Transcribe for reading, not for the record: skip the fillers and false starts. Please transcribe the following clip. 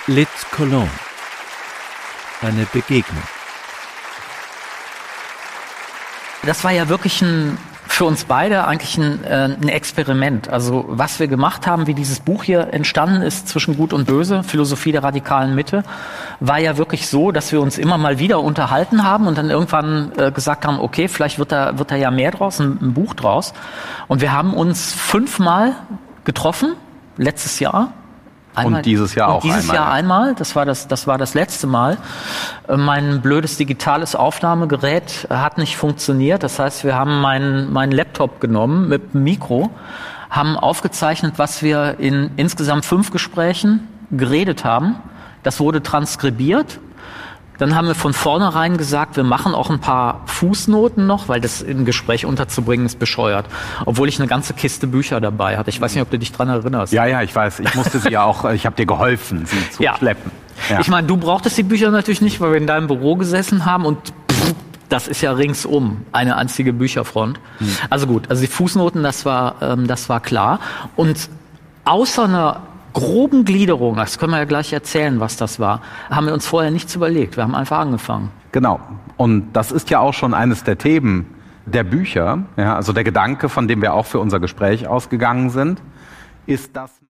Lit Cologne. Eine Begegnung. Das war ja wirklich für uns beide eigentlich ein Experiment. Also was wir gemacht haben, wie dieses Buch hier entstanden ist, Zwischen Gut und Böse, Philosophie der radikalen Mitte, war ja wirklich so, dass wir uns immer mal wieder unterhalten haben und dann irgendwann gesagt haben, okay, vielleicht wird da ja mehr draus, ein Buch draus. Und wir haben uns 5-mal getroffen, letztes Jahr. Und dieses Jahr auch einmal. Dieses Jahr einmal, das war das letzte Mal. Mein blödes digitales Aufnahmegerät hat nicht funktioniert. Das heißt, wir haben meinen Laptop genommen mit dem Mikro, haben aufgezeichnet, was wir in insgesamt 5 Gesprächen geredet haben. Das wurde transkribiert. Dann haben wir von vornherein gesagt, wir machen auch ein paar Fußnoten noch, weil das in ein Gespräch unterzubringen ist bescheuert. Obwohl ich eine ganze Kiste Bücher dabei hatte. Ich weiß nicht, ob du dich dran erinnerst. Ja, ich weiß. Ich musste sie ja auch, ich habe dir geholfen, sie zu schleppen. Ja. Ich meine, du brauchtest die Bücher natürlich nicht, weil wir in deinem Büro gesessen haben und das ist ja ringsum eine einzige Bücherfront. Also gut, also die Fußnoten, das war klar. Und außer einer groben Gliederung, das können wir ja gleich erzählen, was das war, haben wir uns vorher nichts überlegt. Wir haben einfach angefangen. Genau. Und das ist ja auch schon eines der Themen der Bücher. Ja, also der Gedanke, von dem wir auch für unser Gespräch ausgegangen sind, ist, dass